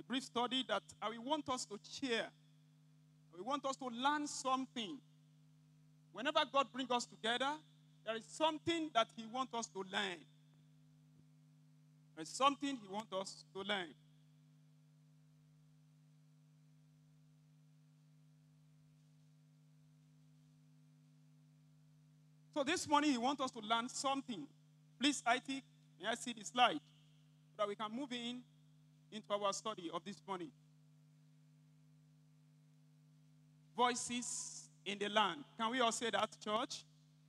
brief study that I will want us to share. We want us to learn something. Whenever God brings us together, there is something that he wants us to learn. There is something he wants us to learn. So this morning, he wants us to learn something. Please, IT, may I see the slide so that we can move into our study of this morning. Voices in the land. Can we all say that, church?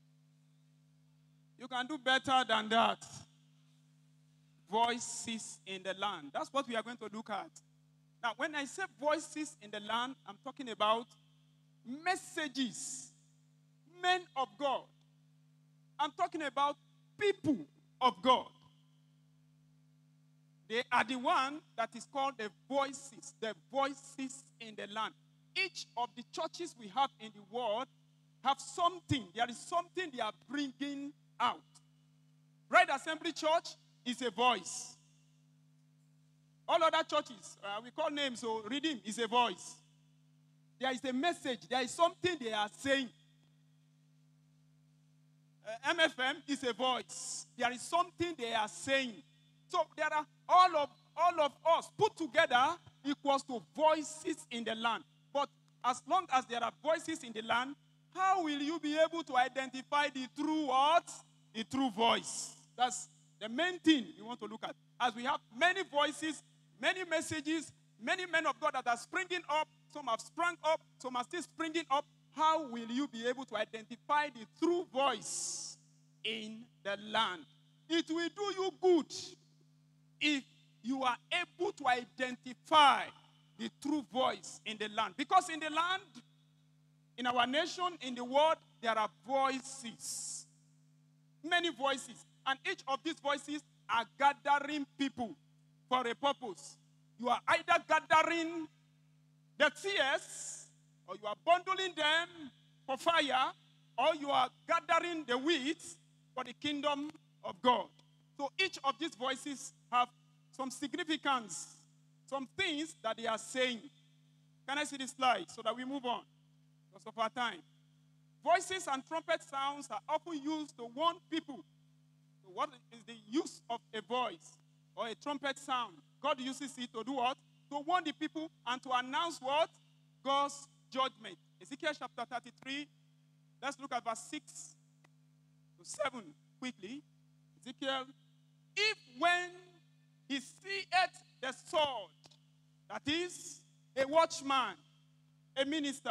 You can do better than that. Voices in the land. That's what we are going to look at. Now, when I say voices in the land, I'm talking about messages, men of God. I'm talking about people of God. They are the one that is called the voices in the land. Each of the churches we have in the world have something. There is something they are bringing out. Bride Assembly Church is a voice. All other churches, we call names, so Redeem is a voice. There is a message. There is something they are saying. MFM is a voice. There is something they are saying. So there are all of us put together equals to voices in the land. But as long as there are voices in the land, how will you be able to identify the true what? The true voice. That's the main thing we want to look at. As we have many voices, many messages, many men of God that are springing up, some have sprung up, some are still springing up. How will you be able to identify the true voice in the land? It will do you good if you are able to identify the true voice in the land. Because in the land, in our nation, in the world, there are voices. Many voices. And each of these voices are gathering people for a purpose. You are either gathering the tears, or you are bundling them for fire, or you are gathering the weeds for the kingdom of God. So each of these voices have some significance, some things that they are saying. Can I see this slide so that we move on because of our time? Voices and trumpet sounds are often used to warn people. So what is the use of a voice or a trumpet sound? God uses it to do what? To warn the people and to announce what? God's judgment. Ezekiel chapter 33. Let's look at verse 6 to 7 quickly. Ezekiel, if when he seeth the sword, that is a watchman, a minister,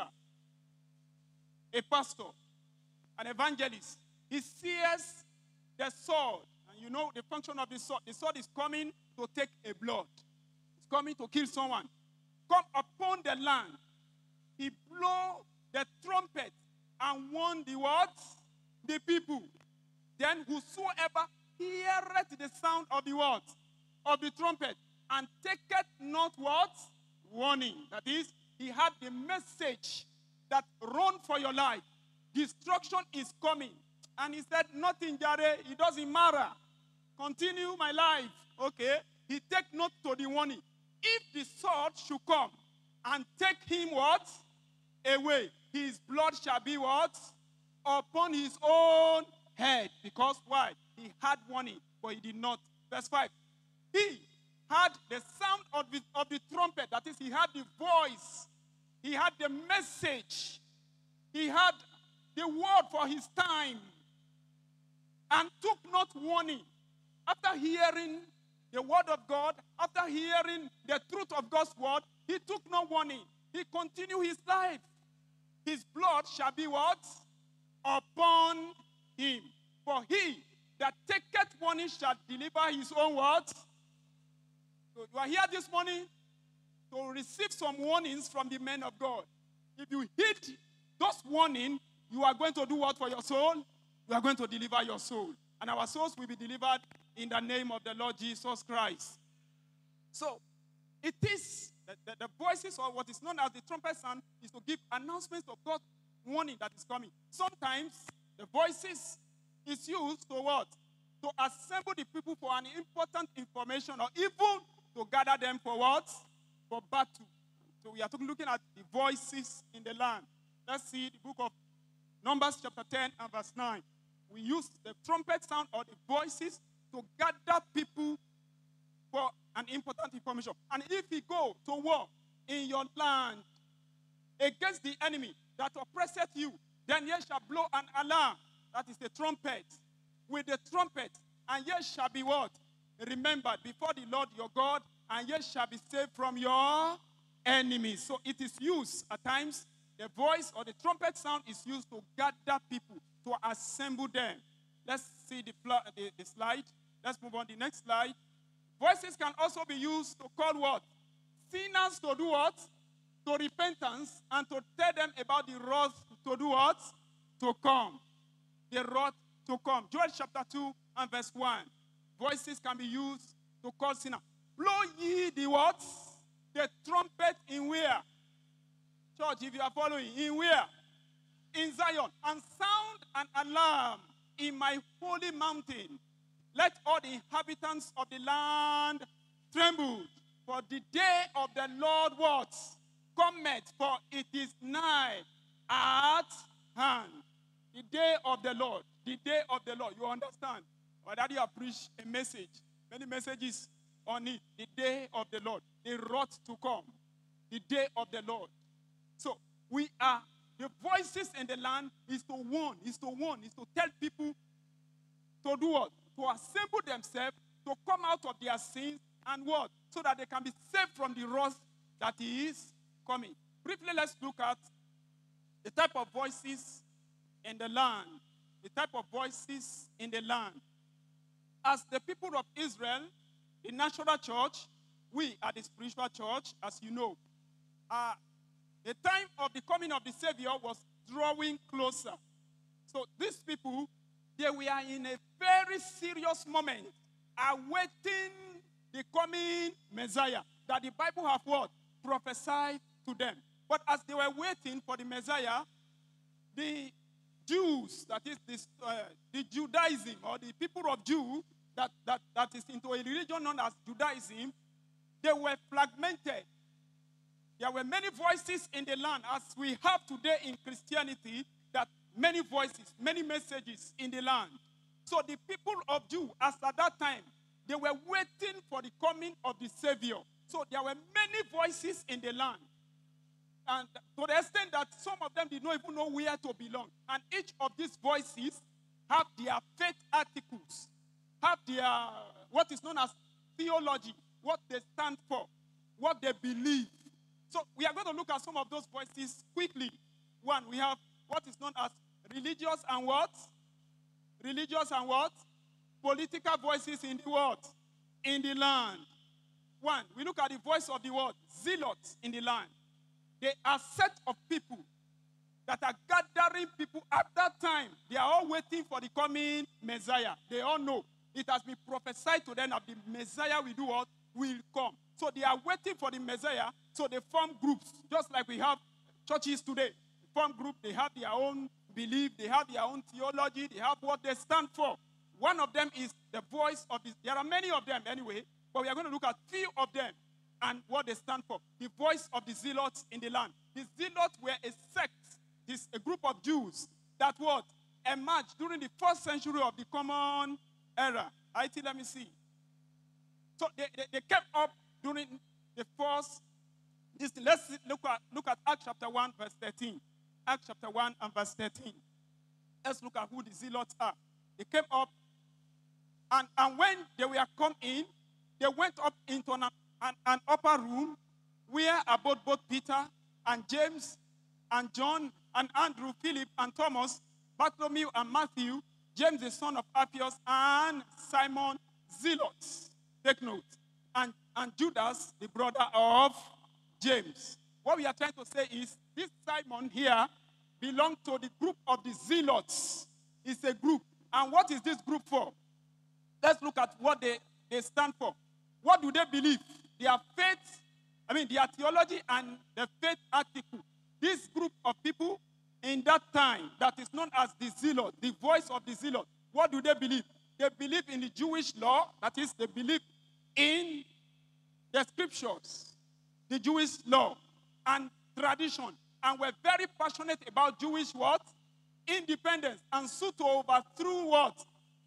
a pastor, an evangelist, he sees the sword, and you know the function of the sword. The sword is coming to take a blood. It's coming to kill someone. Come upon the land. He blow the trumpet and warn the what? The people. Then whosoever heareth the sound of the what? Of the trumpet, and taketh not what? Warning. That is, he had the message that run for your life. Destruction is coming. And he said, nothing, Jare, it doesn't matter. Continue my life. Okay? He take note to the warning. If the sword should come and take him what? Away, his blood shall be what? Upon his own head. Because why? He had warning, but he did not. Verse 5. He had the sound of the trumpet. That is, he had the voice. He had the message. He had the word for his time. And took not warning. After hearing the word of God, after hearing the truth of God's word, he took no warning. He continued his life. His blood shall be what? Upon him. For he that taketh warning shall deliver his own word. So you are here this morning to receive some warnings from the men of God. If you heed those warnings, you are going to do what for your soul? You are going to deliver your soul. And our souls will be delivered in the name of the Lord Jesus Christ. So, it is the voices, or what is known as the trumpet sound, is to give announcements of God's warning that is coming. Sometimes, the voices is used to what? To assemble the people for an important information, or even to gather them for what? for battle. So we are looking at the voices in the land. Let's see the book of Numbers chapter 10 and verse 9. We use the trumpet sound or the voices to gather people for an important information. And if we go to war in your land against the enemy that oppresseth you, then ye shall blow an alarm, that is the trumpet, with the trumpet, and ye shall be what? Remembered before the Lord your God, and ye shall be saved from your enemies. So it is used at times, the voice or the trumpet sound is used to gather people, to assemble them. Let's see the slide. Let's move on to the next slide. Voices can also be used to call what? Sinners to do what? To repentance, and to tell them about the wrath to do what? To come. The wrath to come. Joel chapter 2 and verse 1. Voices can be used to call sinners. Blow ye the what? The trumpet in where? Church, if you are following, in where? In Zion. And sound an alarm in my holy mountain. Let all the inhabitants of the land tremble. For the day of the Lord what? Cometh, for it is nigh at hand. The day of the Lord. The day of the Lord. You understand? Or that you have preached a message. Many messages on it. The day of the Lord. The wrath to come. The day of the Lord. So, we are, the voices in the land is to warn, is to tell people to do what? To assemble themselves, to come out of their sins, and what? So that they can be saved from the wrath that is coming. Briefly, let's look at the type of voices in the land. The type of voices in the land. As the people of Israel, the natural church, we are the spiritual church, as you know. The time of the coming of the Savior was drawing closer. So these people, they were in a very serious moment, awaiting the coming Messiah, that the Bible have what? Prophesied to them. But as they were waiting for the Messiah, the Jews, that is the Judaism, or the people of Jew, that is into a religion known as Judaism, they were fragmented. There were many voices in the land, as we have today in Christianity, that many voices, many messages in the land. So the people of Jew, as at that time, they were waiting for the coming of the Savior. So there were many voices in the land. And to the extent that some of them did not even know where to belong. And each of these voices have their faith articles, have their, what is known as theology, what they stand for, what they believe. So we are going to look at some of those voices quickly. One, we have what is known as religious and what? Religious and what? Political voices in the world, in the land. One, we look at the voice of the world, zealots in the land. They are a set of people that are gathering people at that time. They are all waiting for the coming Messiah. They all know. It has been prophesied to them that the Messiah will do what? Will come. So they are waiting for the Messiah, so they form groups, just like we have churches today. They form groups, they have their own belief, they have their own theology, they have what they stand for. One of them is the voice of this. There are many of them anyway, but we are going to look at few of them and what they stand for. The voice of the zealots in the land. The zealots were a sect, a group of Jews that what? Emerged during the first century of the common era. Let me see. So they kept up during the first. Let's look at Acts chapter 1, verse 13. Acts chapter 1 and verse 13. Let's look at who the zealots are. They came up, and when they were come in, they went up into an upper room where abode both Peter and James and John and Andrew, Philip and Thomas, Bartholomew and Matthew, James the son of Alphaeus, and Simon Zealot. Take note. And Judas, the brother of James. What we are trying to say is, this Simon here belonged to the group of the Zealots. It's a group. And what is this group for? Let's look at what they stand for. What do they believe? Their faith, their theology and the faith article. This group of people in that time that is known as the Zealot, the voice of the Zealot. What do they believe? They believe in the Jewish law, that is, they believe in the scriptures. the Jewish law and tradition, and were very passionate about Jewish what? Independence, and sought to overthrow what?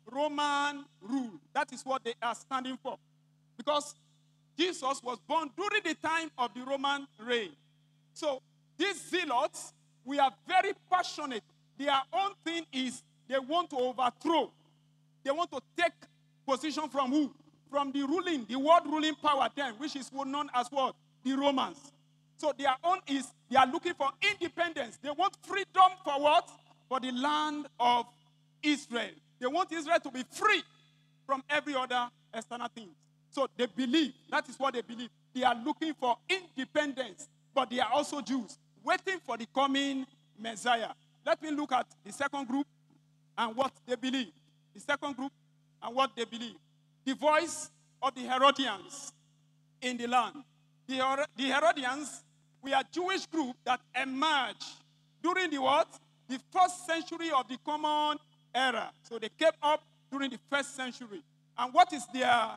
Roman rule. That is what they are standing for. Because Jesus was born during the time of the Roman reign. So these zealots, we are very passionate. Their own thing is they want to overthrow. They want to take position from who? From the world ruling power then, which is known as what? The Romans. So their own is, they are looking for independence. They want freedom for what? For the land of Israel. They want Israel to be free from every other external thing. So they believe, that is what they believe. They are looking for independence, but they are also Jews, waiting for the coming Messiah. Let me look at the second group and what they believe. The second group and what they believe. The voice of the Herodians in the land. The Herodians were a Jewish group that emerged during the what? The first century of the Common Era. So they came up during the first century. And what is their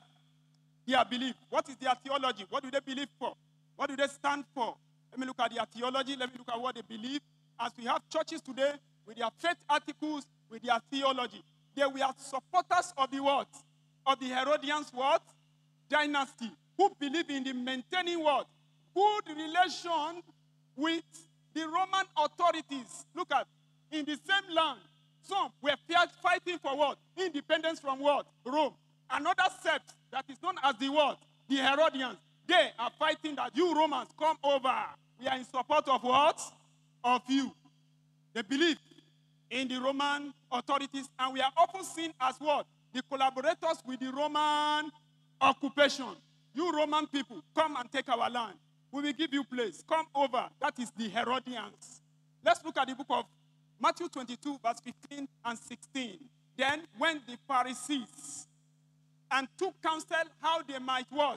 belief? What is their theology? What do they believe for? What do they stand for? Let me look at their theology. Let me look at what they believe. As we have churches today with their faith articles, with their theology. They were supporters of the what? Of the Herodians what? Dynasty. Who believe in the maintaining what? Good relation with the Roman authorities. Look at, in the same land, some were fighting for what? Independence from what? Rome. Another sect that is known as the what? The Herodians. They are fighting that you Romans come over. We are in support of what? Of you. They believe in the Roman authorities, and we are often seen as what? The collaborators with the Roman occupation. You Roman people, come and take our land. We will give you place. Come over. That is the Herodians. Let's look at the book of Matthew 22, verse 15 and 16. Then when the Pharisees and took counsel how they might what?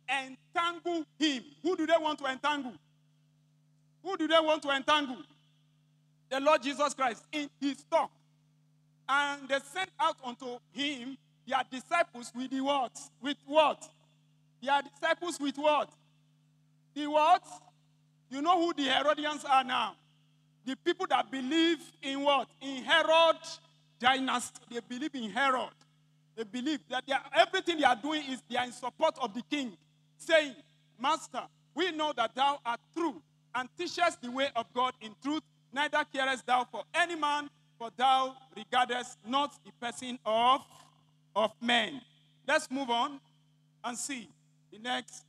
Entangle him. Who do they want to entangle? Who do they want to entangle? The Lord Jesus Christ in his talk. And they sent out unto him their disciples with the what? With what? Their disciples with what? The what? You know who the Herodians are now? The people that believe in what? In Herod dynasty. They believe in Herod. They believe that everything they are doing is they are in support of the king, saying, Master, we know that thou art true and teachest the way of God in truth, neither carest thou for any man, for thou regardest not the person of men. Let's move on and see the next.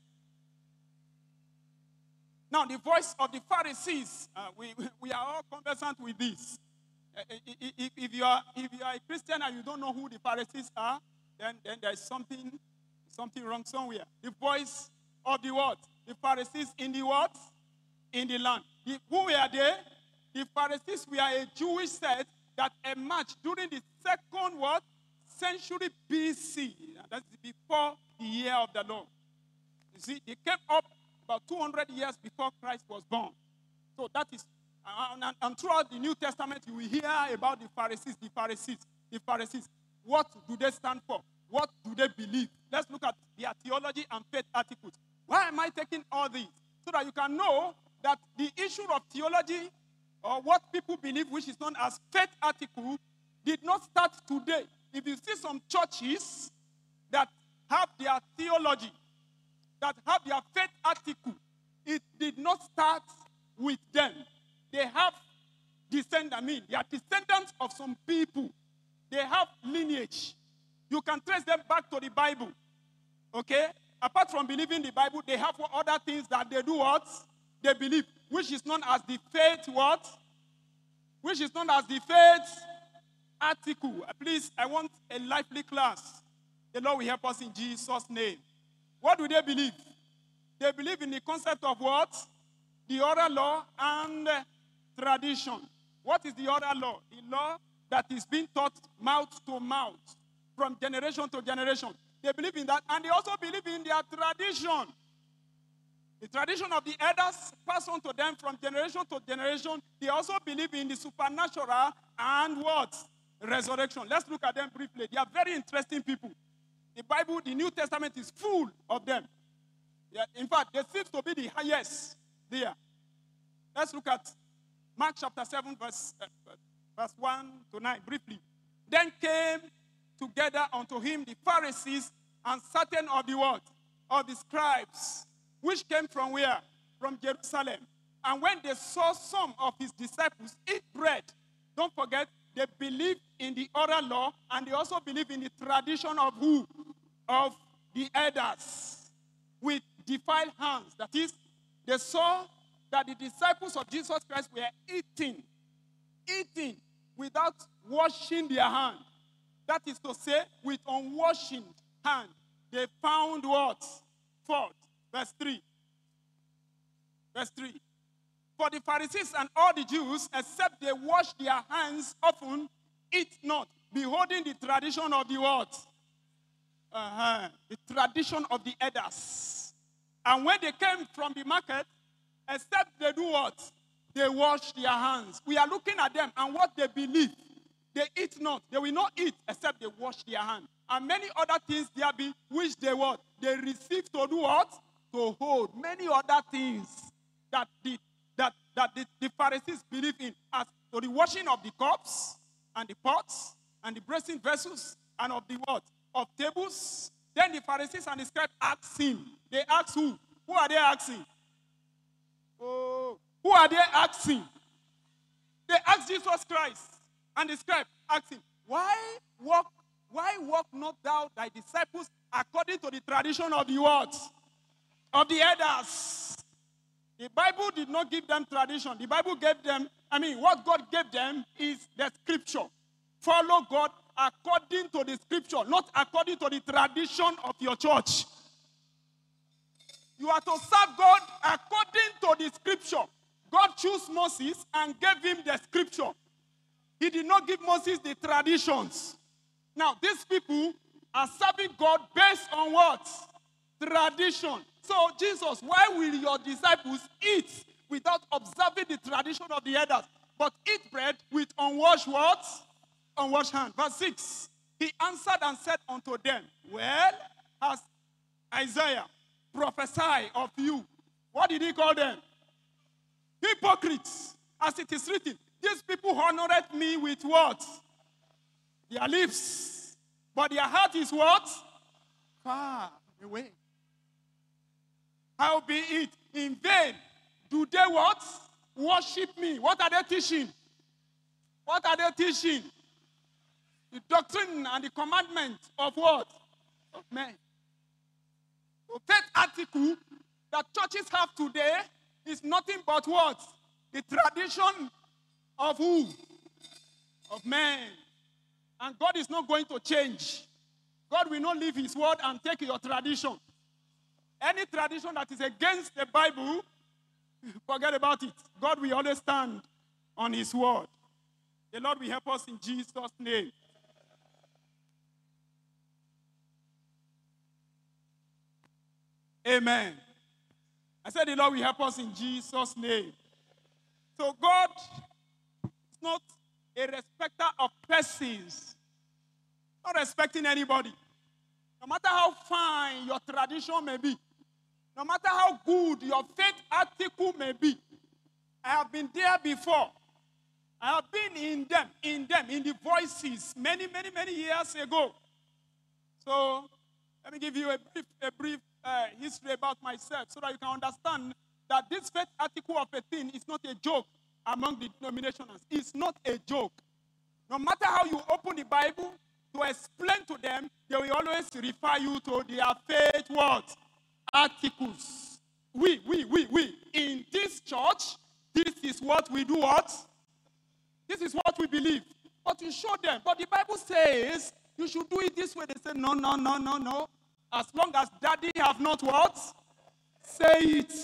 Now, the voice of the Pharisees, we are all conversant with this. If you are a Christian and you don't know who the Pharisees are, then there is something wrong somewhere. The voice of the what? The Pharisees in the what? In the land. Who were they? The Pharisees were a Jewish sect that emerged during the second what? Century BC. That's before the year of the Lord. You see, they came up about 200 years before Christ was born. So that is, and throughout the New Testament, you will hear about the Pharisees. What do they stand for? What do they believe? Let's look at their theology and faith articles. Why am I taking all these? So that you can know that the issue of theology, or what people believe, which is known as faith article, did not start today. If you see some churches that have their theology, that have their faith article, it did not start with them. They have descendants. They are descendants of some people. They have lineage. You can trace them back to the Bible. Okay? Apart from believing the Bible, they have other things that they do what? They believe, which is known as the faith what? Which is known as the faith article. Please, I want a lively class. The Lord will help us in Jesus' name. What do they believe? They believe in the concept of what? The oral law and tradition. What is the oral law? The law that is being taught mouth to mouth from generation to generation. They believe in that, and they also believe in their tradition. The tradition of the elders passed on to them from generation to generation. They also believe in the supernatural and what? Resurrection. Let's look at them briefly. They are very interesting people. The Bible, the New Testament is full of them. Yeah, in fact, they seem to be the highest there. Let's look at Mark chapter 7, verse 1 to 9, briefly. Then came together unto him the Pharisees and certain of the what? Of the scribes, which came from where? From Jerusalem. And when they saw some of his disciples eat bread, don't forget, they believe in the oral law, and they also believe in the tradition of who? Of the elders with defiled hands. That is, they saw that the disciples of Jesus Christ were eating without washing their hand. That is to say, with unwashed hand. They found what? Fault. Verse 3. Verse 3. For the Pharisees and all the Jews, except they wash their hands often, eat not, beholding the tradition of the what? The tradition of the elders. And when they came from the market, except they do what? They wash their hands. We are looking at them and what they believe. They eat not. They will not eat except they wash their hands. And many other things there be which they what? They receive to do what? To hold. Many other things that the Pharisees believe in, as to the washing of the cups and the pots and the brazen vessels and of the what? Of tables. Then the Pharisees and the scribes asked him. They asked who? Who are they asking? Oh, who are they asking? They asked Jesus Christ. And the scribe asked him, why walk not thou thy disciples according to the tradition of the what? Of the elders. The Bible did not give them tradition. The Bible gave them, what God gave them is the scripture. Follow God according to the scripture, not according to the tradition of your church. You are to serve God according to the scripture. God chose Moses and gave him the scripture. He did not give Moses the traditions. Now, these people are serving God based on what? Tradition. So, Jesus, why will your disciples eat without observing the tradition of the elders, but eat bread with unwashed what? Unwashed hand. Verse 6. He answered and said unto them, well, has Isaiah prophesied of you? What did he call them? Hypocrites. As it is written, these people honored me with what? Their lips. But their heart is what? Far away. Howbeit, in vain do they what? Worship me. What are they teaching? What are they teaching? The doctrine and the commandment of what? Of men. The faith article that churches have today is nothing but what? The tradition of who? Of men. And God is not going to change. God will not leave his word and take your tradition. Any tradition that is against the Bible, forget about it. God will always stand on his word. The Lord will help us in Jesus' name. Amen. I said the Lord will help us in Jesus' name. So God is not a respecter of persons. Not respecting anybody. No matter how fine your tradition may be, no matter how good your faith article may be, I have been there before. I have been in the voices many years ago. So let me give you a brief history about myself so that you can understand that this faith article of a thing is not a joke among the denominations. It's not a joke. No matter how you open the Bible to explain to them, they will always refer you to their faith what? Articles. We. In this church, this is what we do what? This is what we believe. But you show them. But the Bible says you should do it this way. They say, no. As long as daddy have not what? Say it.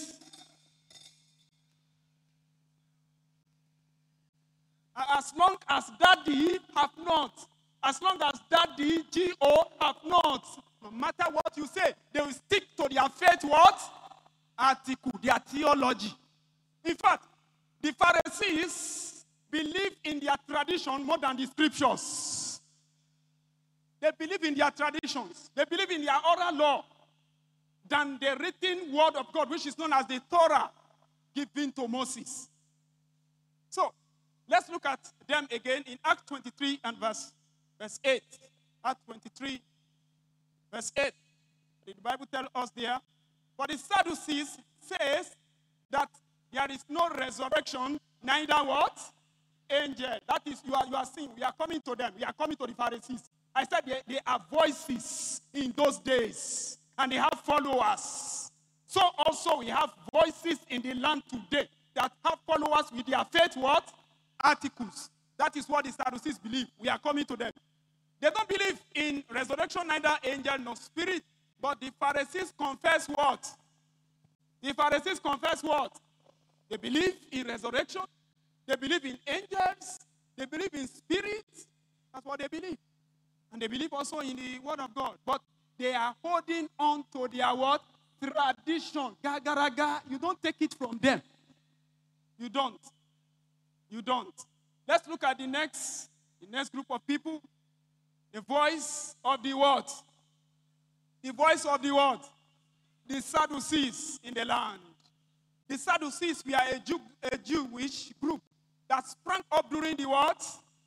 As long as daddy have not. As long as daddy, G-O, have not. No matter what you say, they will stick to their faith what? Article, their theology. In fact, the Pharisees believe in their tradition more than the scriptures. They believe in their traditions. They believe in their oral law. than the written word of God, which is known as the Torah, given to Moses. So, let's look at them again in Acts 23 and verse 8. Acts 23, verse 8. The Bible tells us there, but the Sadducees says that there is no resurrection, neither what? Angel. That is, you are seeing, we are coming to them. We are coming to the Pharisees. I said they are voices in those days, and they have followers. So also we have voices in the land today that have followers with their faith what? Articles. That is what the Sadducees believe. We are coming to them. They don't believe in resurrection, neither angel nor spirit. But the Pharisees confess what? The Pharisees confess what? They believe in resurrection. They believe in angels. They believe in spirits. That's what they believe. And they believe also in the word of God. But they are holding on to their what? Tradition. Gagaraga. You don't take it from them. You don't. You don't. Let's look at the next group of people. The voice of the word. The voice of the word. The Sadducees in the land. The Sadducees were a Jewish group that sprang up during the what?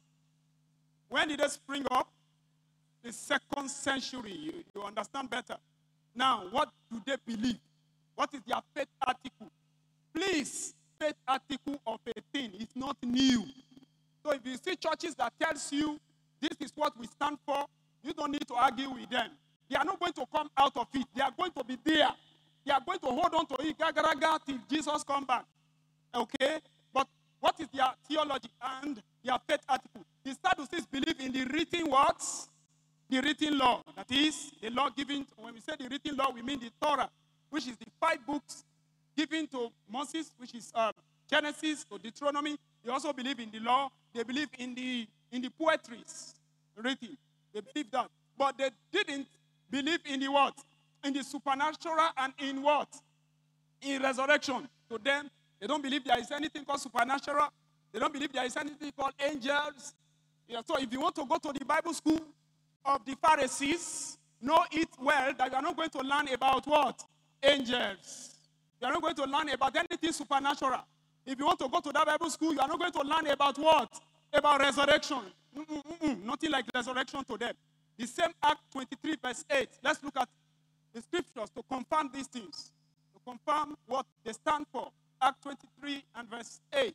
When did they spring up? The 2nd century. You understand better. Now, what do they believe? What is their faith article? Please, faith article of a thing is not new. So if you see churches that tells you this is what we stand for, you don't need to argue with them. They are not going to come out of it. They are going to be there. They are going to hold on to it till Jesus comes back. Okay? But what is their theology and their faith article? The Sadducees believe in the written words, the written law. That is, the law given, when we say the written law, we mean the Torah, which is the 5 books given to Moses, which is Genesis to Deuteronomy. They also believe in the law. They believe in the poetries written. They believe that. But they didn't believe in the what? In the supernatural and in what? In resurrection. To them, they don't believe there is anything called supernatural. They don't believe there is anything called angels. Yeah, so if you want to go to the Bible school of the Pharisees, know it well that you are not going to learn about what? Angels. You are not going to learn about anything supernatural. If you want to go to that Bible school, you are not going to learn about what? About resurrection. Nothing like resurrection to them. The same Act 23 verse 8. Let's look at the scriptures to confirm these things. To confirm what they stand for. Act 23 and verse 8.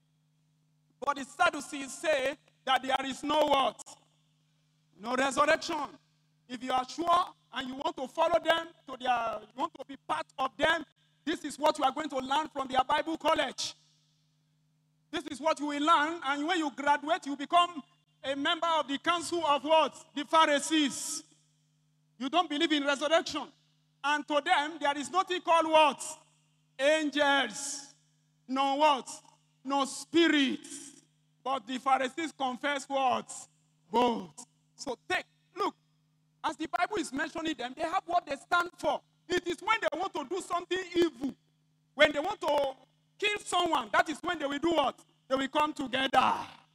But the Sadducees say that there is no what? No resurrection. If you are sure and you want to follow them, you want to be part of them, this is what you are going to learn from their Bible college. This is what you will learn, and when you graduate, you become a member of the council of what? The Pharisees. You don't believe in resurrection. And to them, there is nothing called what? Angels. No what? No spirits. But the Pharisees confess what? Both. So look, as the Bible is mentioning them, they have what they stand for. It is when they want to do something evil. When they want to kill someone, that is when they will do what? They will come together.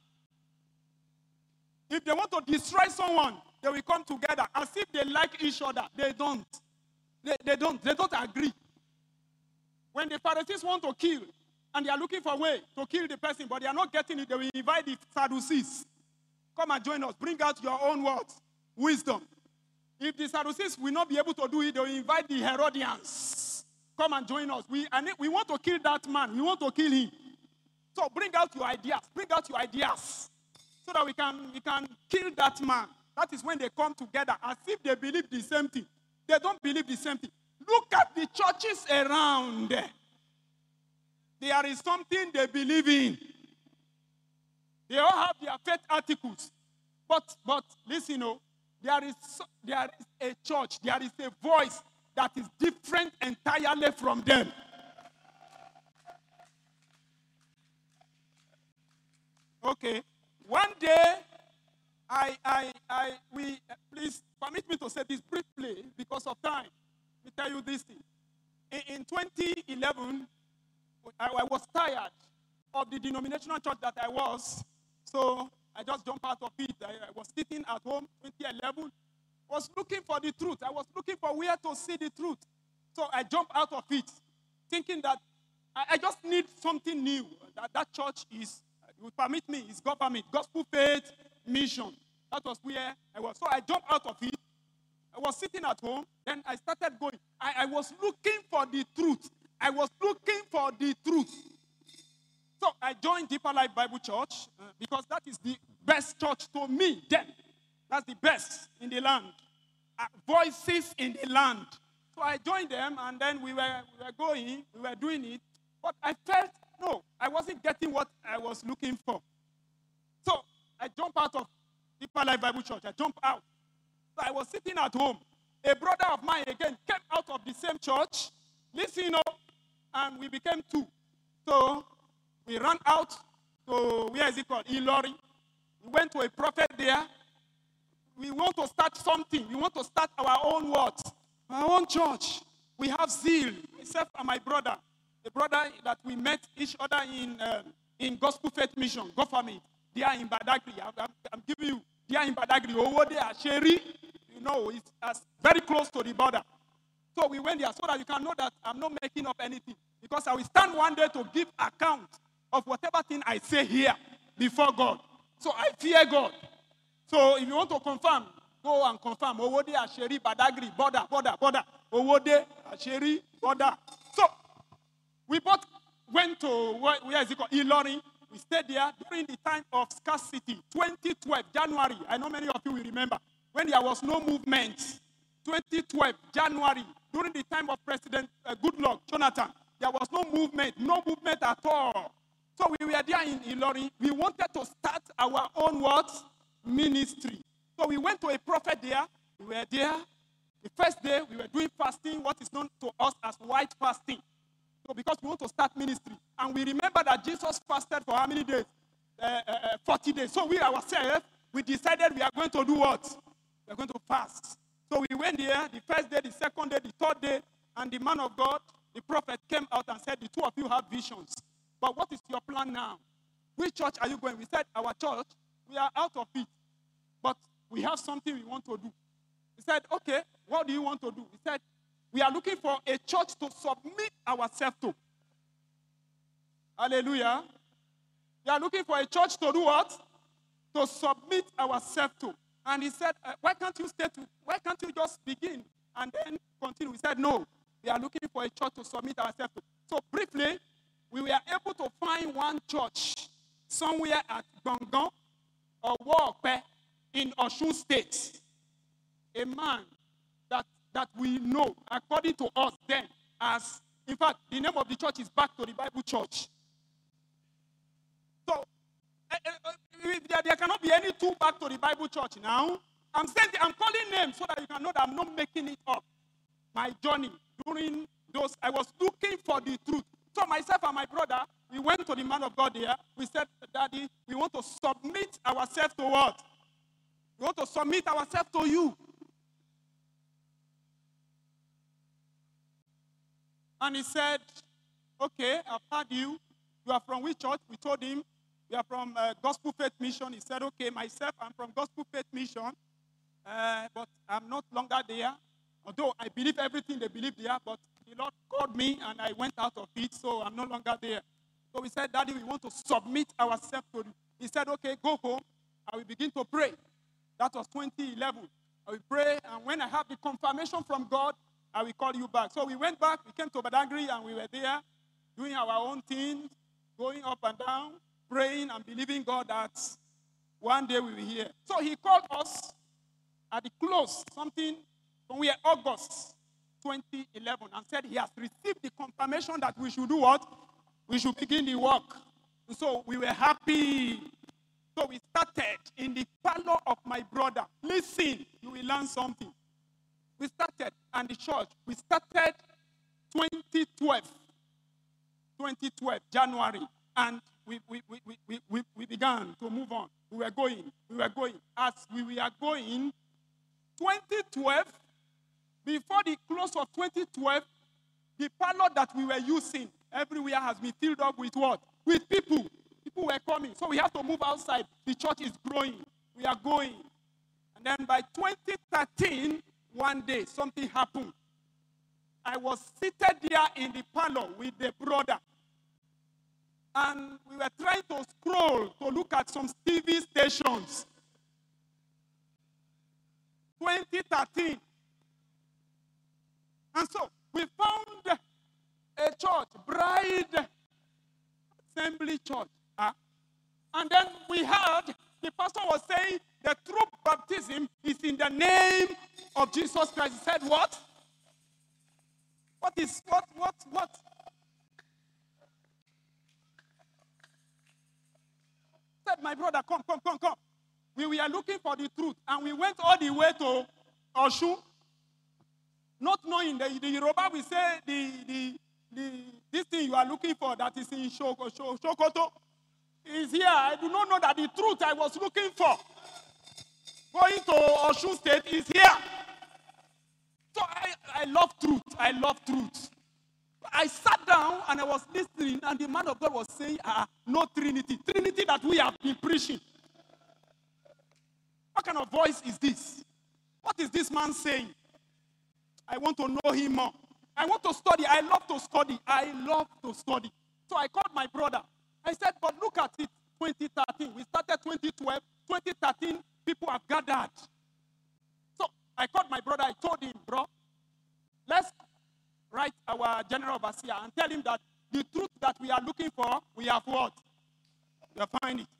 If they want to destroy someone, they will come together as if they like each other. They don't. They don't agree. When the Pharisees want to kill, and they are looking for a way to kill the person, but they are not getting it, they will invite the Sadducees. Come and join us. Bring out your own words. Wisdom. If the Sadducees will not be able to do it, they will invite the Herodians. Come and join us. We want to kill that man. We want to kill him. So bring out your ideas. Bring out your ideas. So that we can kill that man. That is when they come together as if they believe the same thing. They don't believe the same thing. Look at the churches around. There is something they believe in. They all have their faith articles. But listen, there is a church, there is a voice that is different entirely from them. Okay. One day, please permit me to say this briefly because of time. Let me tell you this thing. In 2011, I was tired of the denominational church that I was, so I just jumped out of it. I was sitting at home, 2011, was looking for the truth. I was looking for where to see the truth. So I jumped out of it, thinking that I just need something new. That church is, will permit me, is government, gospel faith mission. That was where I was. So I jumped out of it. I was sitting at home. Then I started going. I was looking for the truth. I was looking for the truth. So I joined Deeper Life Bible Church because that is the best church to me then. That's the best in the land. Voices in the land. So I joined them, and then we were doing it. But I felt, no, I wasn't getting what I was looking for. So I jumped out of Deeper Life Bible Church. I jumped out. So I was sitting at home. A brother of mine again came out of the same church, listening up, and we became two. So we ran out to, where is it called? Ilori. We went to a prophet there. We want to start something. We want to start our own what? Our own church. We have zeal. Myself and my brother. The brother that we met each other in Gospel Faith Mission, government. They are in Badagry. I'm giving you. They are in Badagry. Over there, Sherry. You know, it's very close to the border. So we went there so that you can know that I'm not making up anything. Because I will stand one day to give account of whatever thing I say here before God. So I fear God. So if you want to confirm, go and confirm. Owode, Asheri, Badagry, border. Owode, Asheri, border. So we both went to, where is it called? Ilori. We stayed there during the time of scarcity, 2012, January. I know many of you will remember. When there was no movement, 2012, January, during the time of President Goodluck, Jonathan, there was no movement at all. So we were there in Ilori. We wanted to start our own what? Ministry. So we went to a prophet there. We were there. The first day, we were doing fasting, what is known to us as white fasting. So because we want to start ministry. And we remember that Jesus fasted for how many days? 40 days. So we ourselves, we decided we are going to do what? We are going to fast. So we went there, the first day, the second day, the third day, and the man of God, the prophet, came out and said, the two of you have visions. But what is your plan now? Which church are you going? We said, our church, we are out of it. But we have something we want to do. He said, okay, what do you want to do? He said, we are looking for a church to submit ourselves to. Hallelujah. We are looking for a church to do what? To submit ourselves to. And he said, why can't you just begin and then continue? We said, no, we are looking for a church to submit ourselves to. So briefly, we were able to find one church somewhere at Gongon or Wope in Osun State. A man that we know, according to us then, as, in fact, the name of the church is Back to the Bible Church. So, there cannot be any two Back to the Bible Church now. I'm calling names so that you can know that I'm not making it up. My journey during those, I was looking for the truth. So myself and my brother, we went to the man of God there. We said, Daddy, we want to submit ourselves to what? We want to submit ourselves to you. And he said, okay, I've heard you. You are from which church? We told him, we are from Gospel Faith Mission. He said, okay, myself, I'm from Gospel Faith Mission, but I'm not longer there. Although I believe everything they believe there, but the Lord called me and I went out of it, so I'm no longer there. So we said, Daddy, we want to submit ourselves to you. He said, okay, go home. I will begin to pray. That was 2011. I will pray, and when I have the confirmation from God, I will call you back. So we went back, we came to Badagry, and we were there doing our own thing, going up and down, praying and believing God that one day we will hear. So he called us at the close, something from August 2011, and said he has received the confirmation that we should do what? We should begin the work. So we were happy. So we started in the parlor of my brother. Listen, you will learn something. We started, and the church, we started 2012, January, and we began to move on. We were going. As we were going, 2012, before the close of 2012, the parlor that we were using everywhere has been filled up with what? With people. People were coming. So we have to move outside. The church is growing. We are going. And then by 2013, one day, something happened. I was seated there in the parlor with the brother. And we were trying to scroll to look at some TV stations. 2013. And so we found a church, Bride Assembly Church. And then we heard the pastor was saying the true baptism is in the name of Jesus Christ. He said, what? What? Said, my brother, come. We were looking for the truth, and we went all the way to Osun, not knowing the Yoruba. We say this thing you are looking for that is in Sokoto is here. I do not know that the truth I was looking for going to Osun State is here. So I love truth. I love truth. I sat down and I was listening, and the man of God was saying, no Trinity. Trinity that we have been preaching. What kind of voice is this? What is this man saying? I want to know him more. I want to study. I love to study. So I called my brother. I said, but look at it, 2013. We started 2012. 2013, people have gathered. So I called my brother. I told him, bro, let's write our general overseer and tell him that the truth that we are looking for, we have what? We have found it.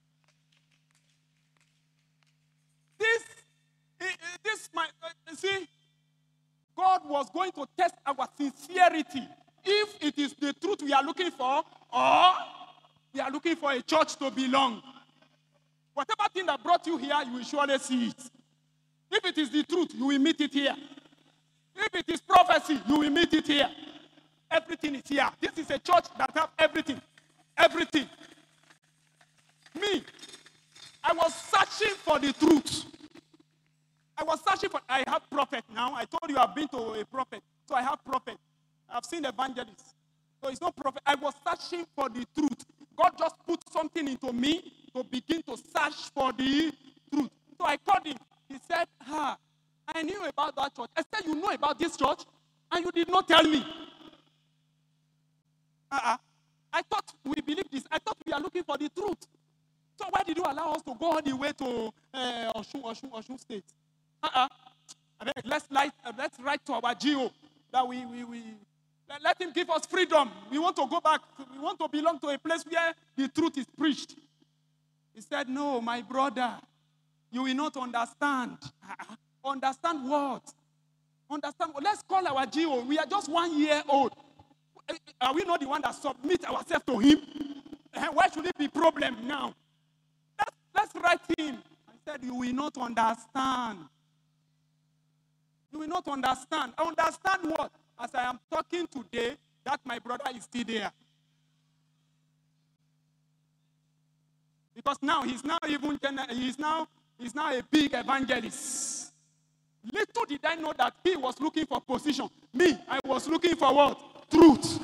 See, God was going to test our sincerity. If it is the truth we are looking for, or we are looking for a church to belong. Whatever thing that brought you here, you will surely see it. If it is the truth, you will meet it here. If it is prophecy, you will meet it here. Everything is here. This is a church that has everything. Everything. Me, I was searching for the truth. I have prophet now. I told you I've been to a prophet. So I have prophet. I've seen evangelists. So it's not prophet. I was searching for the truth. God just put something into me to begin to search for the truth. So I called him. He said, I knew about that church. I said, you know about this church? And you did not tell me. I thought we believed this. I thought we are looking for the truth. So why did you allow us to go all the way to Osun State? Let's write to our GO that we let him give us freedom. We want to go back. We want to belong to a place where the truth is preached. He said, no, my brother, you will not understand. Understand what? Understand what? Let's call our GO. We are just 1 year old. Are we not the one that submit ourselves to him? Why should it be problem now? Let's write him. I said, you will not understand. You will not understand. Understand what? As I am talking today, that my brother is still there. Because now he's now a big evangelist. Little did I know that he was looking for position. Me, I was looking for what? Truth.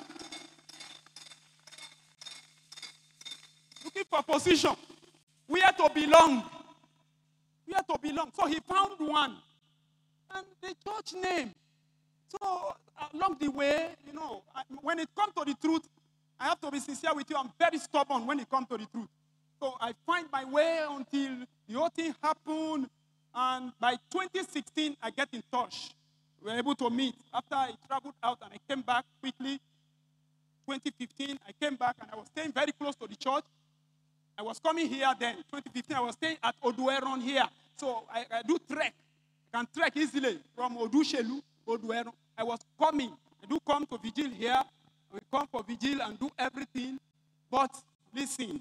Looking for position. Where to belong. Where to belong. So he found one. And the church name. So along the way, when it comes to the truth, I have to be sincere with you. I'm very stubborn when it comes to the truth. So I find my way until the whole thing happened. And by 2016, I get in touch. We were able to meet. After I traveled out and I came back quickly, 2015, I came back and I was staying very close to the church. I was coming here then. 2015, I was staying at Odueron here. So I do trek. I can trek easily from Odushelu, Odueron. I was coming. I do come to vigil here. We come for vigil and do everything. But listen.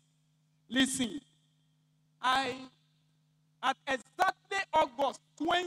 At exactly August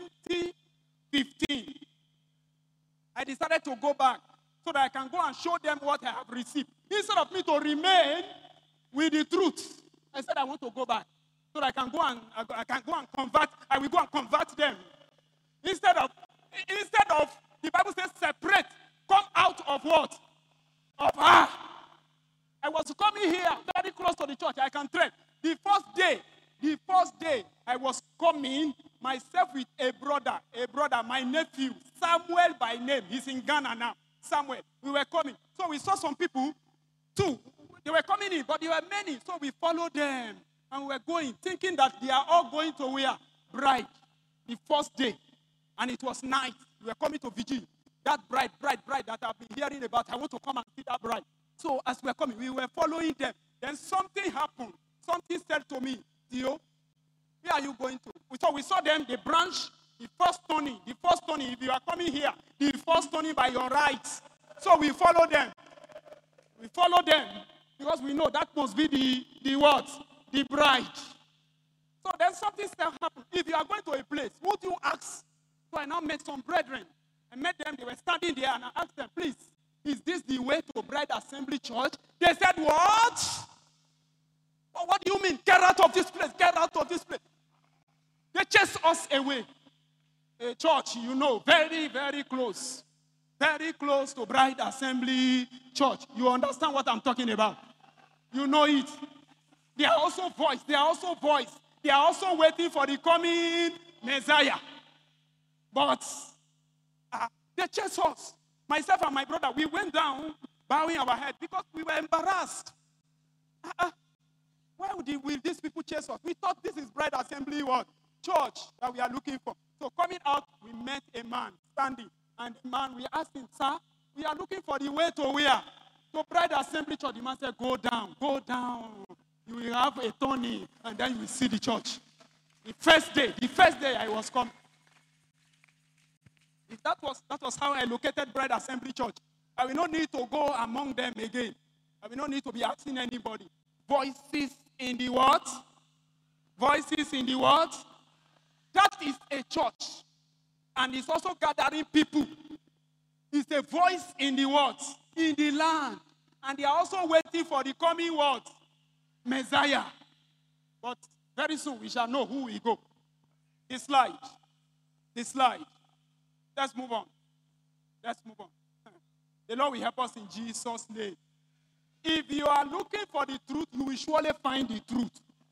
2015, I decided to go back so that I can go and show them what I have received. Instead of me to remain with the truth, I said I want to go back so that I can go and convert. I will go and convert them. Instead of the Bible says separate, come out of what? Of her. I was coming here very close to the church. I can trek. The first day I was coming myself with a brother, my nephew, Samuel by name. He's in Ghana now. Samuel. We were coming. So we saw some people, too. They were coming in, but there were many. So we followed them. And we were going, thinking that they are all going to where? Bride. The first day. And it was night. We were coming to vigil. That bride that I've been hearing about. I want to come and see that bride. So as we were coming, we were following them. Then something happened. Something said to me, Theo, where are you going to? So we saw them, the branch, the first turning, if you are coming here, the first turning by your right. So we follow them. We follow them because we know that must be the what? The bride. So then something still happened. If you are going to a place, would you ask? So I now met some brethren. I met them, they were standing there, and I asked them, please, is this the way to Bride Assembly Church? They said, what? Oh, what do you mean? Get out of this place, get out of this place. They chased us away. A church, you know, very, very close. Very close to Bride Assembly Church. You understand what I'm talking about? You know it. They are also voice. They are also waiting for the coming Messiah. But they chased us. Myself and my brother, we went down bowing our head because we were embarrassed. Why will these people chase us? We thought this is Bride Assembly Church that we are looking for. So coming out, we met a man standing. And the man, we asked him, sir, we are looking for the way to where? To Bride Assembly Church. The man said, go down. You will have a turning, and then you will see the church. The first day I was coming. That was how I located Bride Assembly Church. I will not need to go among them again. I will not need to be asking anybody. Voices in the what? Voices in the what? That is a church. And it's also gathering people. It's a voice in the what? In the land. And they are also waiting for the coming what? Messiah. But very soon we shall know who we go. This slide. Let's move on. The Lord will help us in Jesus' name. If you are looking for the truth, you will surely find the truth.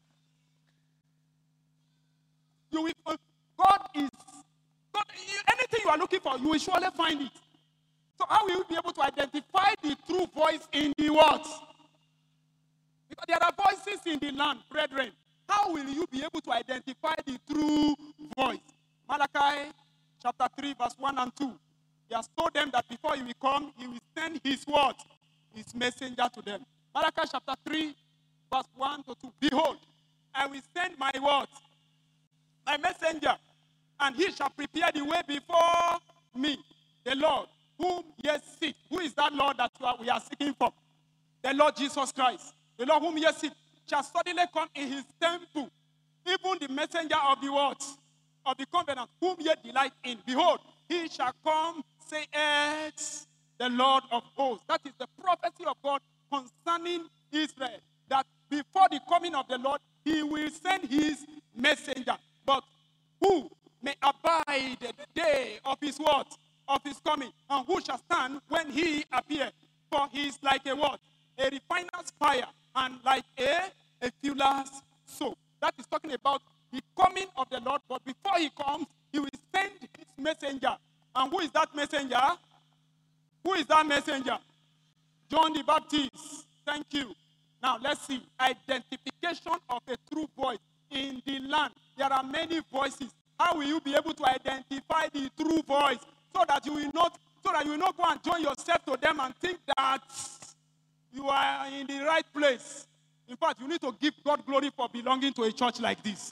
Anything you are looking for, you will surely find it. So how will you be able to identify the true voice in the world? Because there are voices in the land, brethren. How will you be able to identify the true voice? Malachi chapter 3, verse 1 and 2. He has told them that before he will come, he will send his word, his messenger to them. Malachi chapter 3, verse 1 to 2. Behold, I will send my word, my messenger, and he shall prepare the way before me, the Lord, whom ye seek. Who is that Lord that we are seeking for? The Lord Jesus Christ. The Lord whom ye seek shall suddenly come in his temple, even the messenger of the word, of the covenant, whom ye delight in. Behold, he shall come, saith the Lord of hosts. That is the prophecy of God concerning Israel, that before the coming of the Lord, he will send his messenger. But who may abide the day of his word, of his coming, and who shall stand when he appear? For he is like a what? A refiner's fire, and like a fuller's soap. That is talking about the coming of the Lord, but before he comes, he will send his messenger. And who is that messenger? Who is that messenger? John the Baptist. Thank you. Now let's see. Identification of a true voice in the land. There are many voices. How will you be able to identify the true voice so that you will not go and join yourself to them and think that you are in the right place? In fact, you need to give God glory for belonging to a church like this.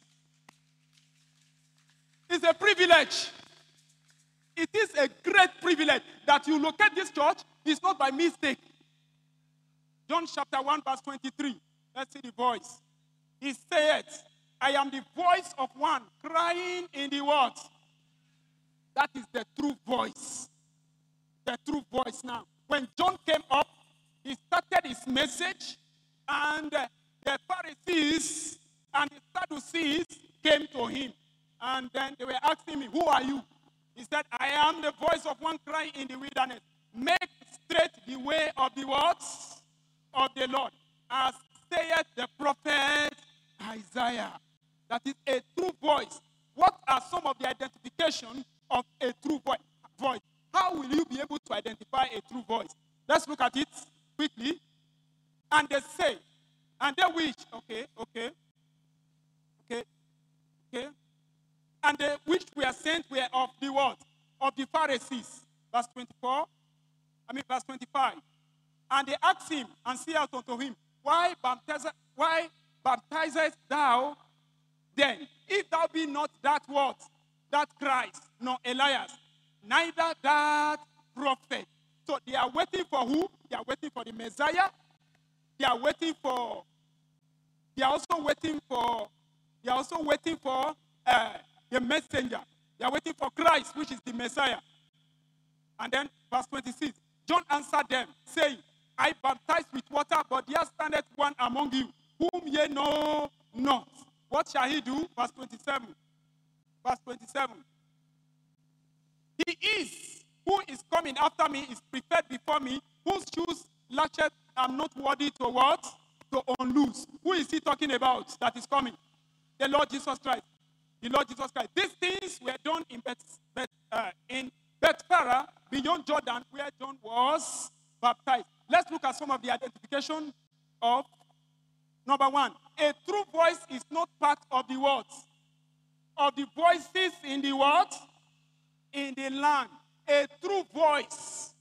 It's a privilege. It is a great privilege that you locate this church. It's not by mistake. John chapter 1 verse 23. Let's see the voice. He saith, I am the voice of one crying in the world. That is the true voice. The true voice now. When John came up, he started his message, and the Pharisees and the Sadducees came to him. And then they were asking me, who are you? He said, I am the voice of one crying in the wilderness. Make straight the way of the words of the Lord, as saith the prophet Isaiah. That is a true voice. What are some of the identification of a true voice. How will you be able to identify a true voice? Let's look at it quickly. And they say, and they wish, okay. And they which were sent were of the what? Of the Pharisees. Verse 25. And they asked him and said out unto him, Why baptizest thou then, if thou be not that what? That Christ, nor Elias, neither that prophet. So they are waiting for who? They are waiting for the Messiah. They are also waiting for the messenger. They are waiting for Christ, which is the Messiah. And then verse 26, John answered them, saying, I baptize with water, but there standeth one among you, whom ye know not. What shall he do? Verse 27. He is, who is coming after me, is prepared before me, whose shoes latchet am not worthy to what? To unloose. Who is he talking about that is coming? The Lord Jesus Christ. The Lord Jesus Christ. These things were done in Bethpara, beyond Jordan, where John was baptized. Let's look at some of the identification of, number one, a true voice is not part of the words. Of the voices in the world, in the land. A true voice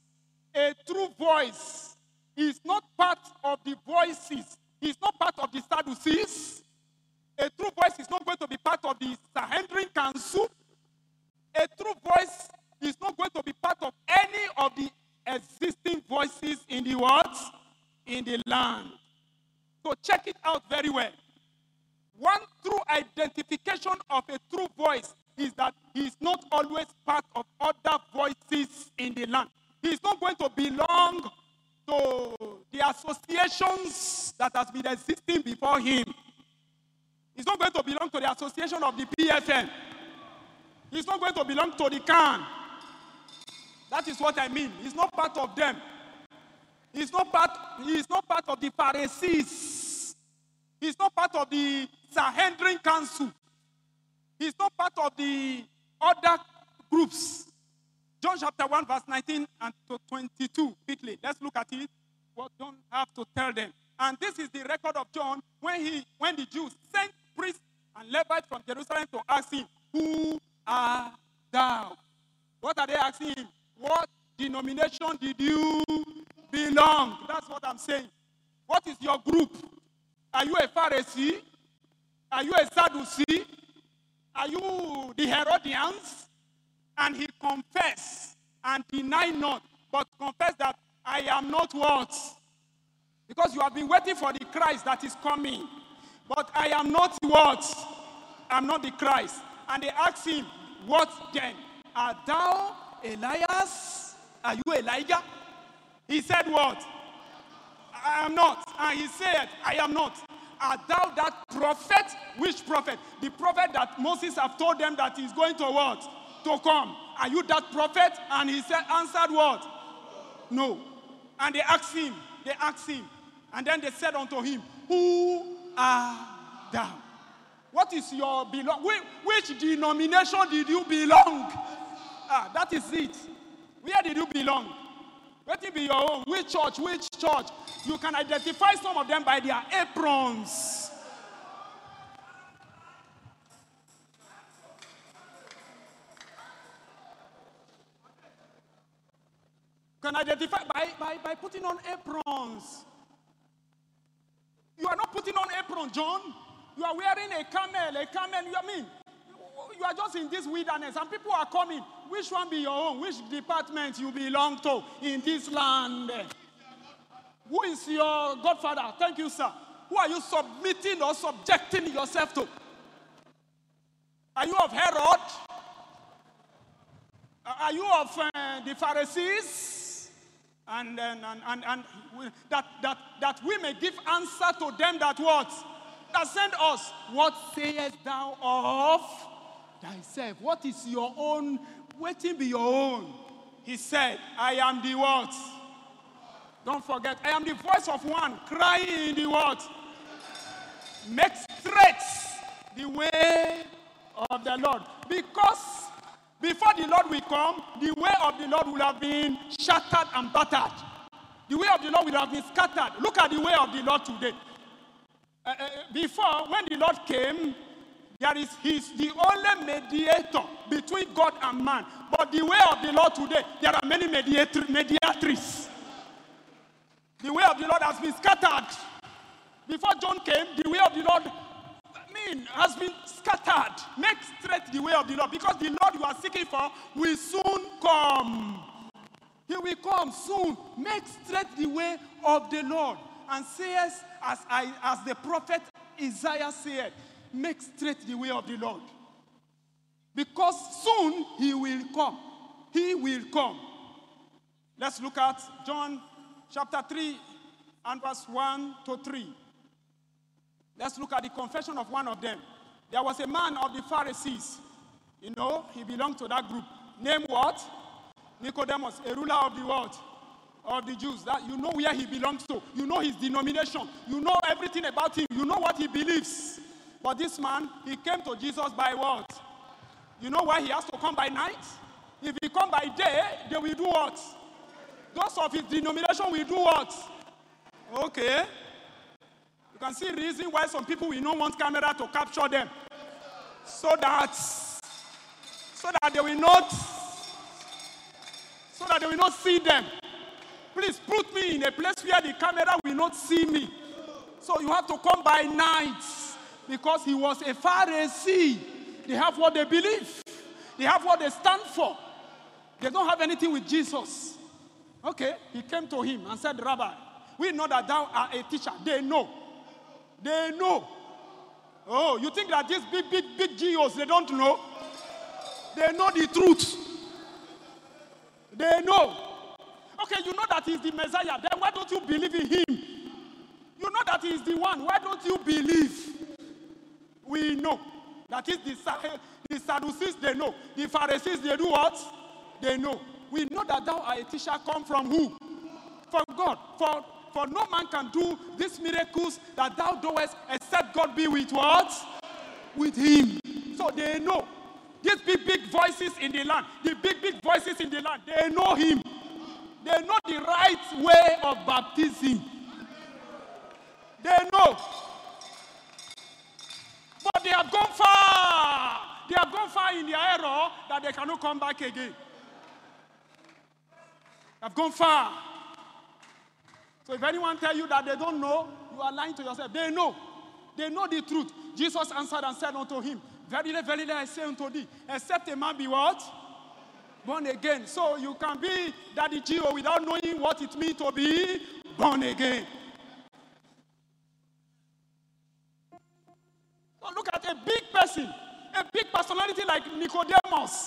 is not part of the voices. It's not part of the Sadducees. A true voice is not going to be part of the Sanhedrin Council. A true voice is not going to be part of any of the existing voices in the world, in the land. So check it out very well. One true identification of a true voice is that he is not always part of other voices in the land. He is not going to belong to the associations that has been existing before him. He's not going to belong to the association of the PFN. He's not going to belong to the CAN. That is what I mean. He's not part of them. He is not part of the Pharisees. He's not part of the Sanhedrin Council. He's not part of the other groups. John chapter 1, verse 19 and to 22, quickly. Let's look at it. What John have to tell them. And this is the record of John when the Jews sent priests and Levites from Jerusalem to ask him, Who are thou? What are they asking him? What denomination did you belong? That's what I'm saying. What is your group? Are you a Pharisee? Are you a Sadducee? Are you the Herodians? And he confessed and denied not, but confessed that I am not what? Because you have been waiting for the Christ that is coming. But I am not what? I'm not the Christ. And they asked him, What then? Art thou Elias? Are you Elijah? He said what? I am not. And he said, I am not. Art thou that prophet? Which prophet? The prophet that Moses have told them that he's going to what? To come. Are you that prophet? And he said, answered what? No. And they asked him. And then they said unto him, Who are thou? What is your belong? Which denomination did you belong? That is it. Where did you belong? Let it be your own. Which church? You can identify some of them by their aprons. You can identify by putting on aprons. You are not putting on apron, John. You are wearing a camel. You are just in this wilderness and people are coming. Which one be your own? Which department you belong to in this land? Who is your godfather? Thank you, sir. Who are you submitting or subjecting yourself to? Are you of Herod? Are you of the Pharisees? And that we may give answer to them that what? That sent us. What sayest thou of thyself? What is your own? Waiting be your own. He said, I am the what? Don't forget, I am the voice of one crying in the what? Make straight the way of the Lord. Because Before the Lord will come, the way of the Lord will have been shattered and battered. The way of the Lord will have been scattered. Look at the way of the Lord today. Before, when the Lord came, He's the only mediator between God and man. But the way of the Lord today, there are many mediatrices. The way of the Lord has been scattered. Before John came, the way of the Lord has been scattered. Make straight the way of the Lord, because the Lord you are seeking for will soon come. He will come soon. Make straight the way of the Lord. And says, as the prophet Isaiah said, make straight the way of the Lord. Because soon he will come. He will come. Let's look at John chapter 3 and verse 1 to 3. Let's look at the confession of one of them. There was a man of the Pharisees. You know, he belonged to that group. Named what? Nicodemus, a ruler of the world, of the Jews. That you know where he belongs to. You know his denomination. You know everything about him. You know what he believes. But this man, he came to Jesus by what? You know why he has to come by night? If he come by day, they will do what? Those of his denomination will do what? Okay. You can see reason why some people will not want camera to capture them. So that they will not see them. Please put me in a place where the camera will not see me. So you have to come by night. Because he was a Pharisee. They have what they believe. They have what they stand for. They don't have anything with Jesus. Okay, he came to him and said, Rabbi, we know that thou art a teacher. They know. They know. Oh, you think that these big GOs, they don't know? They know the truth. They know. Okay, you know that he's the Messiah. Then why don't you believe in him? You know that he's the one. Why don't you believe? We know. That is the Sadducees, they know. The Pharisees, they do what? They know. We know that thou art a teacher come from who? From God. For no man can do these miracles that thou doest except God be with what? With him. So they know. These big voices in the land, the big voices in the land, they know him. They know the right way of baptism. They know. But they have gone far. They have gone far in their error that they cannot come back again. They have gone far. So if anyone tells you that they don't know, you are lying to yourself. They know. They know the truth. Jesus answered and said unto him, Verily, verily, I say unto thee, except a man be what? Born again. So you can be Daddy Gio without knowing what it means to be born again. So look at a big person, a big personality like Nicodemus.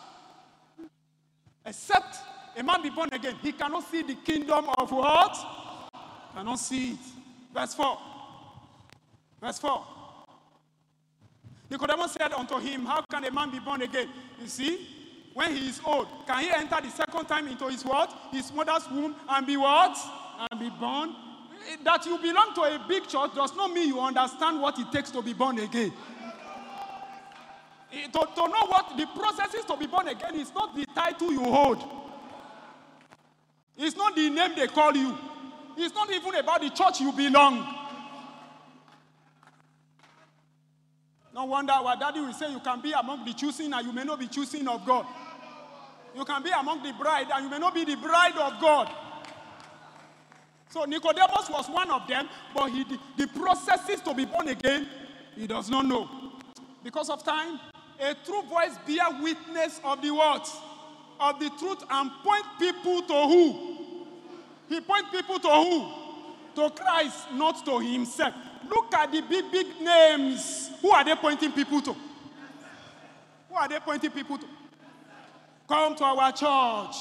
Except a man be born again, he cannot see the kingdom of what? Cannot see it. Verse 4. Verse 4. Nicodemus said unto him, how can a man be born again? You see, when he is old, can he enter the second time into his what? His mother's womb and be what? And be born? That you belong to a big church does not mean you understand what it takes to be born again. To know what the process is to be born again is not the title you hold. It's not the name they call you. It's not even about the church you belong. No wonder our daddy will say you can be among the choosing and you may not be choosing of God. You can be among the bride and you may not be the bride of God. So Nicodemus was one of them, but the processes to be born again, he does not know. Because of time, a true voice bear witness of the words, of the truth, and point people to who? He points people to who? To Christ, not to himself. Look at the big names. Who are they pointing people to? Who are they pointing people to? Come to our church.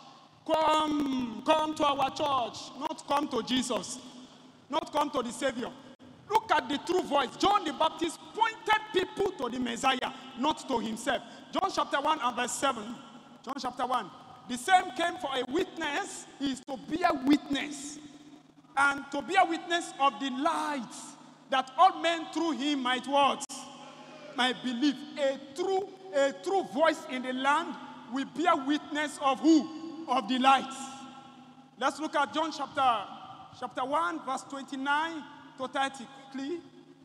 Come to our church. Not come to Jesus. Not come to the Savior. Look at the true voice. John the Baptist pointed people to the Messiah, not to himself. John chapter 1 and verse 7. John chapter 1. The same came for a witness, is to bear witness. And to bear witness of the light, that all men through him might what? Might believe. A true A true voice in the land will bear witness of who? Of the light. Let's look at John chapter 1, verse 29 to 30 quickly.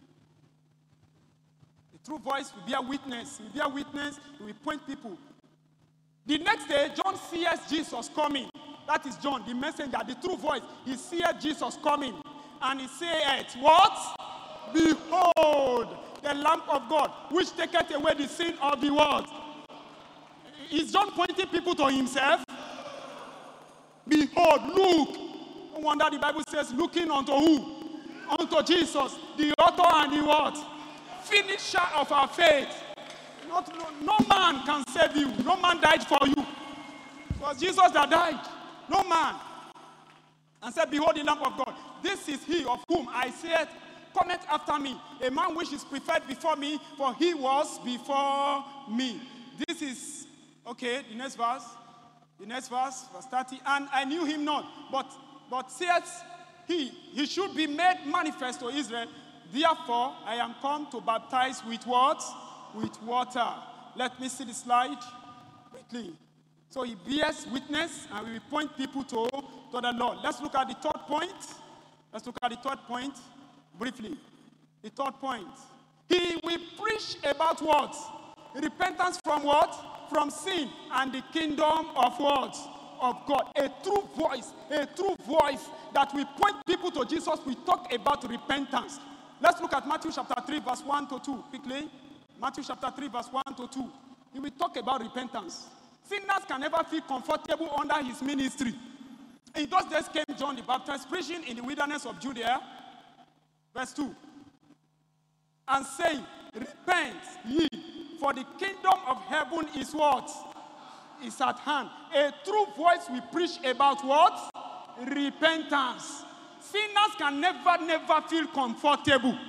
The true voice will bear witness. Will bear witness. It will point people. The next day, John sees Jesus coming. That is John, the messenger, the true voice. He sees Jesus coming. And he said, what? Behold, the Lamb of God, which taketh away the sin of the world. Is John pointing people to himself? Behold, look. No wonder the Bible says, looking unto who? Unto Jesus, the author and the what? Finisher of our faith. No man can save you. No man died for you. It was Jesus that died. No man. And said, behold the Lamb of God. This is he of whom I said, cometh after me. A man which is preferred before me, for he was before me. This is, okay, the next verse. The next verse, verse 30. And I knew him not. But saith he should be made manifest to Israel. Therefore, I am come to baptize with what? With water. Let me see the slide quickly. So he bears witness and we will point people to the Lord. Let's look at the third point. Let's look at the third point briefly. The third point. He will preach about what? Repentance from what? From sin and the kingdom of what? Of God. A true voice that will point people to Jesus. We talk about repentance. Let's look at Matthew chapter 3 verse 1 to 2 quickly. Matthew chapter 3 verse 1 to 2. He will talk about repentance. Sinners can never feel comfortable under his ministry. In those days came John the Baptist preaching in the wilderness of Judea. Verse 2. And saying, repent ye, for the kingdom of heaven is what? Is at hand. A true voice will preach about what? Repentance. Sinners can never feel comfortable.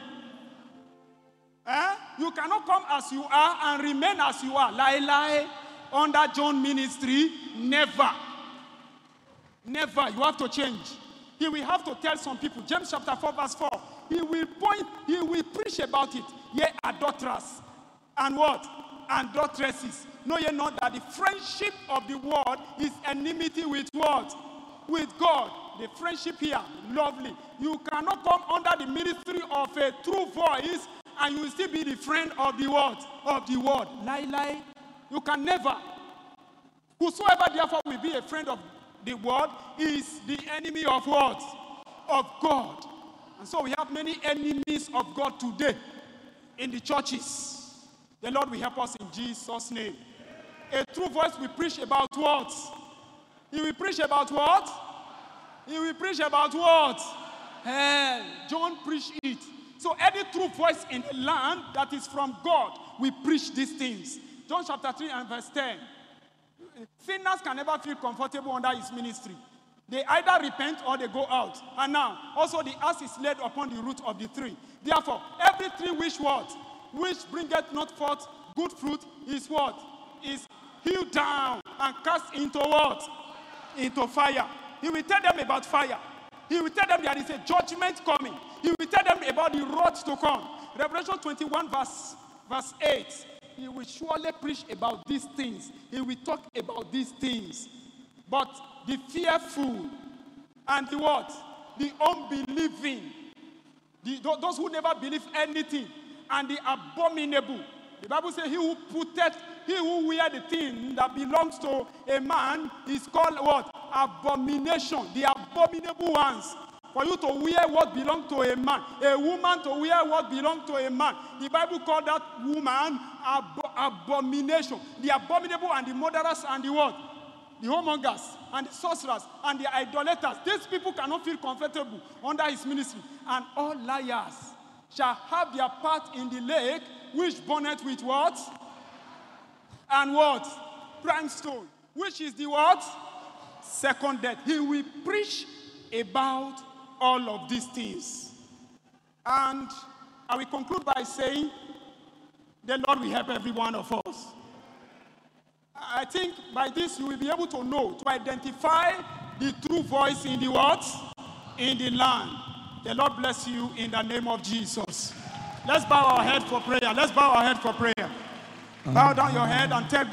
You cannot come as you are and remain as you are. Lie. Under John ministry, never. You have to change. He will have to tell some people. James chapter 4 verse 4. He will preach about it. Ye adulterers. And what? Adulteresses. Know ye not that the friendship of the world is enmity with what? With God. The friendship here, lovely. You cannot come under the ministry of a true voice and you will still be the friend of the world. Lie. You can never. Whosoever therefore will be a friend of the world is the enemy of what? Of God. And so we have many enemies of God today in the churches. The Lord will help us in Jesus' name. A true voice will preach about what? He will preach about what? He will preach about what? Hell. John preached it. So any true voice in the land that is from God will preach these things. John chapter 3 and verse 10. Sinners can never feel comfortable under his ministry. They either repent or they go out. And now, also the axe is laid upon the root of the tree. Therefore, every tree which what? Which bringeth not forth good fruit is what? Is hewed down and cast into what? Into fire. He will tell them about fire. He will tell them there is a judgment coming. He will tell them about the wrath to come. Revelation 21 verse 8. He will surely preach about these things. He will talk about these things. But the fearful and the what? The unbelieving, those who never believe anything, and the abominable. The Bible says he who wear the thing that belongs to a man is called what? Abomination. The abominable ones. For you to wear what belongs to a man. A woman to wear what belongs to a man. The Bible called that woman abomination. The abominable and the murderers and the what? The whoremongers and the sorcerers and the idolaters. These people cannot feel comfortable under his ministry. And all liars shall have their part in the lake, which burneth with what? And what? Brimstone. Which is the what? Second death. He will preach about all of these things. And I will conclude by saying, the Lord will help every one of us. I think by this you will be able to know, to identify the true voice in the what? In the land. The Lord bless you in the name of Jesus. Let's bow our head for prayer. Bow down your head and tell